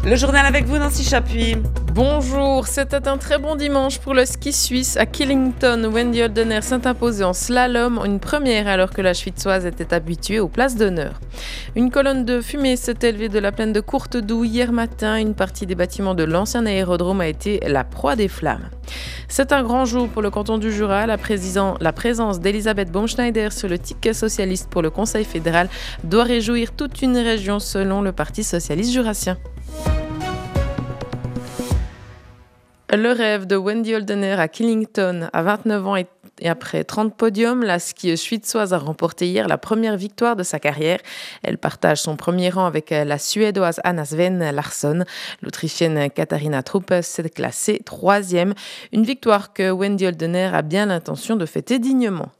Le journal avec vous, Nancy Chapuis. Bonjour, c'était un très bon dimanche pour le ski suisse à Killington. Wendy Holdener s'est imposée en slalom, une première alors que la Schwitzoise était habituée aux places d'honneur. Une colonne de fumée s'est élevée de la plaine de Courtedoux hier matin. Une partie des bâtiments de l'ancien aérodrome a été la proie des flammes. C'est un grand jour pour le canton du Jura. La présence d'Elisabeth Baumschneider sur le ticket socialiste pour le Conseil fédéral doit réjouir toute une région selon le Parti socialiste jurassien. Le rêve de Wendy Holdener à Killington, à 29 ans et après 30 podiums, la skieuse schwitzoise a remporté hier la première victoire de sa carrière. Elle partage son premier rang avec la Suédoise Anna Sven Larsson. L'Autrichienne Katharina Truppes s'est classée 3e. Une victoire que Wendy Holdener a bien l'intention de fêter dignement.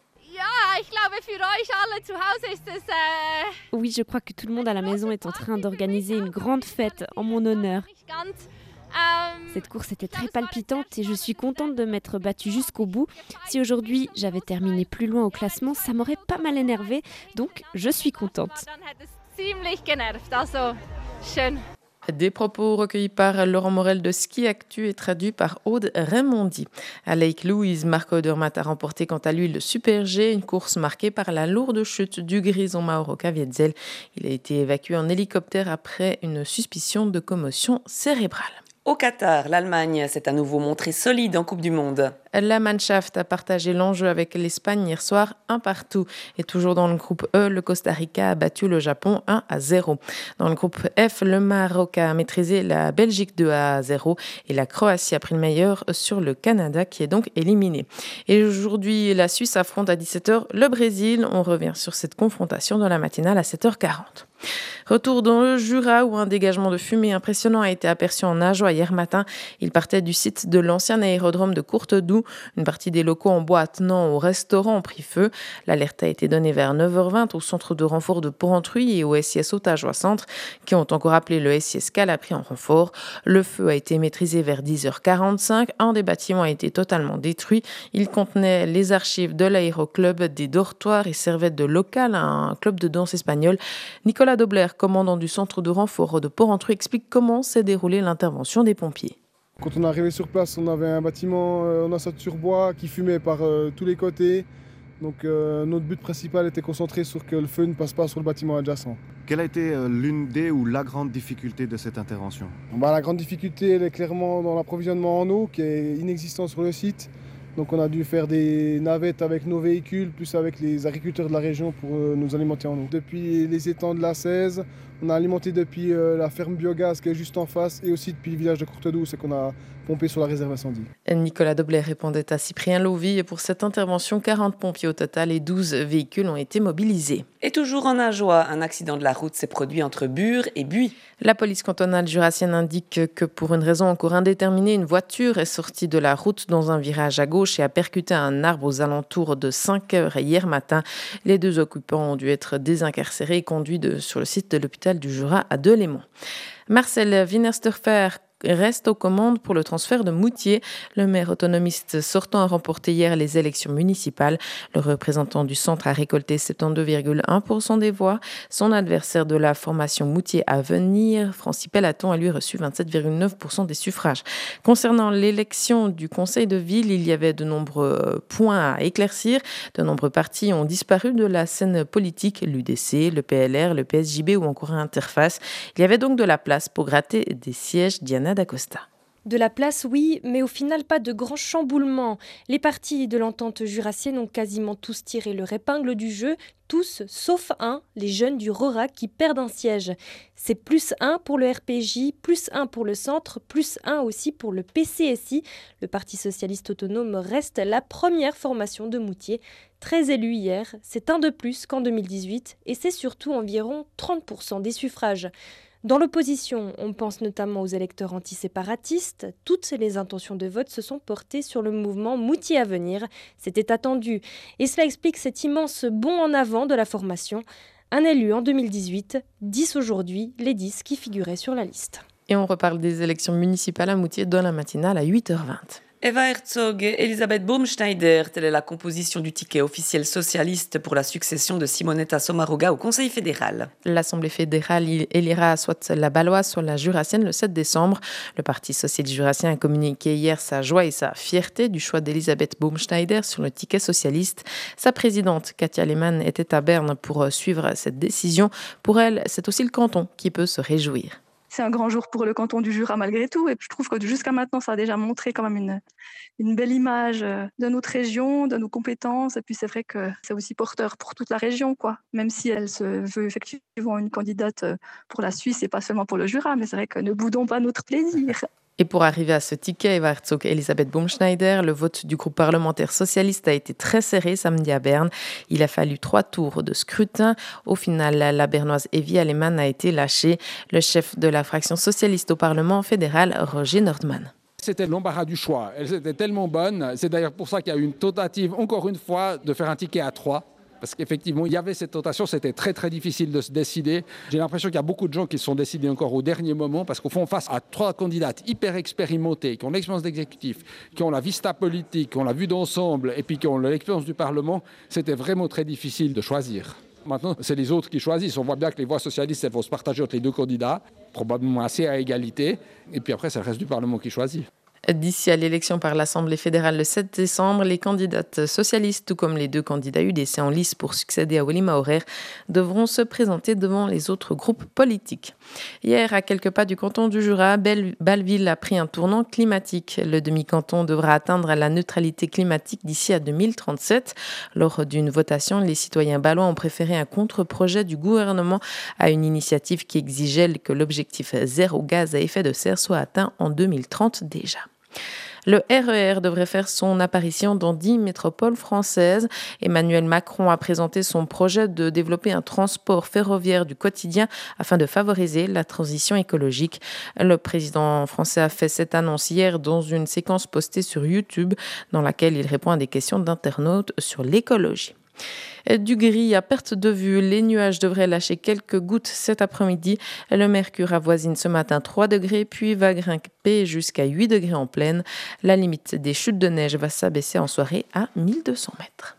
Oui, je crois que tout le monde à la maison est en train d'organiser une grande fête en mon honneur. Cette course était très palpitante et je suis contente de m'être battue jusqu'au bout. Si aujourd'hui j'avais terminé plus loin au classement, ça m'aurait pas mal énervée, donc je suis contente. Des propos recueillis par Laurent Morel de Ski Actu et traduits par Aude Raymondi. À Lake Louise, Marco Odermatt a remporté quant à lui le Super G, une course marquée par la lourde chute du grison Mauro Caviezel. Il a été évacué en hélicoptère après une suspicion de commotion cérébrale. Au Qatar, l'Allemagne s'est à nouveau montrée solide en Coupe du Monde. La Mannschaft a partagé l'enjeu avec l'Espagne hier soir, 1-1. Et toujours dans le groupe E, le Costa Rica a battu le Japon 1-0. Dans le groupe F, le Maroc a maîtrisé la Belgique 2-0 et la Croatie a pris le meilleur sur le Canada qui est donc éliminé. Et aujourd'hui, la Suisse affronte à 17h le Brésil. On revient sur cette confrontation dans la matinale à 7h40. Retour dans le Jura où un dégagement de fumée impressionnant a été aperçu en Ajoie hier matin. Il partait du site de l'ancien aérodrome de Courtedoux. Une partie des locaux en bois attenant au restaurant ont pris feu. L'alerte a été donnée vers 9h20 au centre de renfort de Porrentruy et au SIS Ottawa Centre qui ont encore appelé le SIS Calapri en renfort. Le feu a été maîtrisé vers 10h45. Un des bâtiments a été totalement détruit. Il contenait les archives de l'aéroclub, des dortoirs et servait de local à un club de danse espagnol. Nicolas Dobler, commandant du centre de renfort de Porrentruy, explique comment s'est déroulée l'intervention des pompiers. Quand on est arrivé sur place, on avait un bâtiment en ossature bois qui fumait par tous les côtés. Donc notre but principal était concentré sur que le feu ne passe pas sur le bâtiment adjacent. Quelle a été l'une des ou la grande difficulté de cette intervention ? La grande difficulté, elle est clairement dans l'approvisionnement en eau qui est inexistant sur le site. Donc on a dû faire des navettes avec nos véhicules, plus avec les agriculteurs de la région pour nous alimenter en eau. Depuis les étangs de la 16, on a alimenté depuis la ferme biogaz qui est juste en face et aussi depuis le village de Courtedoux, c'est qu'on a pompé sur la réserve incendie. Nicolas Dobler répondait à Cyprien Lovy et pour cette intervention, 40 pompiers au total et 12 véhicules ont été mobilisés. Et toujours en Ajoie, un accident de la route s'est produit entre Bure et Buis. La police cantonale jurassienne indique que pour une raison encore indéterminée, une voiture est sortie de la route dans un virage à gauche et a percuté un arbre aux alentours de 5h hier matin. Les deux occupants ont dû être désincarcérés et conduits sur le site de l'hôpital du Jura à Delémont. Marcel Wienersterfer reste aux commandes pour le transfert de Moutier. Le maire autonomiste sortant a remporté hier les élections municipales. Le représentant du centre a récolté 72,1% des voix. Son adversaire de la formation Moutier à venir, Francis Pellaton, a lui reçu 27,9% des suffrages. Concernant l'élection du conseil de ville, il y avait de nombreux points à éclaircir. De nombreux partis ont disparu de la scène politique, l'UDC, le PLR, le PSJB ou encore Interface. Il y avait donc de la place pour gratter des sièges. Diana D'Acosta. De la place, oui, mais au final, pas de grand chamboulement. Les partis de l'entente jurassienne ont quasiment tous tiré leur épingle du jeu, tous sauf un, les jeunes du RORAC qui perdent un siège. C'est +1 pour le RPJ, +1 pour le centre, +1 aussi pour le PCSI. Le Parti socialiste autonome reste la première formation de Moutier. Très élu hier, c'est un de plus qu'en 2018 et c'est surtout environ 30% des suffrages. Dans l'opposition, on pense notamment aux électeurs antiséparatistes. Toutes les intentions de vote se sont portées sur le mouvement Moutier à venir. C'était attendu. Et cela explique cet immense bond en avant de la formation. Un élu en 2018, 10 aujourd'hui, les 10 qui figuraient sur la liste. Et on reparle des élections municipales à Moutier dans la matinale à 8h20. Eva Herzog et Elisabeth Baumschneider, telle est la composition du ticket officiel socialiste pour la succession de Simonetta Sommaruga au Conseil fédéral. L'Assemblée fédérale élira soit la Baloise, soit la Jurassienne le 7 décembre. Le Parti socialiste jurassien a communiqué hier sa joie et sa fierté du choix d'Elisabeth Baumschneider sur le ticket socialiste. Sa présidente, Katia Lehmann, était à Berne pour suivre cette décision. Pour elle, c'est aussi le canton qui peut se réjouir. C'est un grand jour pour le canton du Jura malgré tout. Et je trouve que jusqu'à maintenant, ça a déjà montré quand même une belle image de notre région, de nos compétences. Et puis c'est vrai que c'est aussi porteur pour toute la région, quoi. Même si elle se veut effectivement une candidate pour la Suisse et pas seulement pour le Jura. Mais c'est vrai que ne boudons pas notre plaisir. Et pour arriver à ce ticket, Eva Herzog et Elisabeth Baumschneider, le vote du groupe parlementaire socialiste a été très serré samedi à Berne. Il a fallu 3 tours de scrutin. Au final, la bernoise Evie Alemann a été lâchée. Le chef de la fraction socialiste au Parlement fédéral, Roger Nordmann. C'était l'embarras du choix. Elles étaient tellement bonnes. C'est d'ailleurs pour ça qu'il y a eu une tentative, encore une fois, de faire un ticket à 3. Parce qu'effectivement, il y avait cette tentation, c'était très très difficile de se décider. J'ai l'impression qu'il y a beaucoup de gens qui se sont décidés encore au dernier moment, parce qu'au fond, face à 3 candidates hyper expérimentées, qui ont l'expérience d'exécutif, qui ont la vista politique, qui ont la vue d'ensemble, et puis qui ont l'expérience du Parlement, c'était vraiment très difficile de choisir. Maintenant, c'est les autres qui choisissent. On voit bien que les voix socialistes, elles vont se partager entre les 2 candidats, probablement assez à égalité, et puis après, c'est le reste du Parlement qui choisit. D'ici à l'élection par l'Assemblée fédérale le 7 décembre, les candidates socialistes, tout comme les 2 candidats UDC en lice pour succéder à Willy Maurer, devront se présenter devant les autres groupes politiques. Hier, à quelques pas du canton du Jura, Bâle-Ville a pris un tournant climatique. Le demi-canton devra atteindre la neutralité climatique d'ici à 2037. Lors d'une votation, les citoyens bâlois ont préféré un contre-projet du gouvernement à une initiative qui exigeait que l'objectif zéro gaz à effet de serre soit atteint en 2030 déjà. Le RER devrait faire son apparition dans 10 métropoles françaises. Emmanuel Macron a présenté son projet de développer un transport ferroviaire du quotidien afin de favoriser la transition écologique. Le président français a fait cette annonce hier dans une séquence postée sur YouTube dans laquelle il répond à des questions d'internautes sur l'écologie. Du gris à perte de vue, les nuages devraient lâcher quelques gouttes cet après-midi. Le mercure avoisine ce matin 3 degrés, puis va grimper jusqu'à 8 degrés en plaine. La limite des chutes de neige va s'abaisser en soirée à 1200 mètres.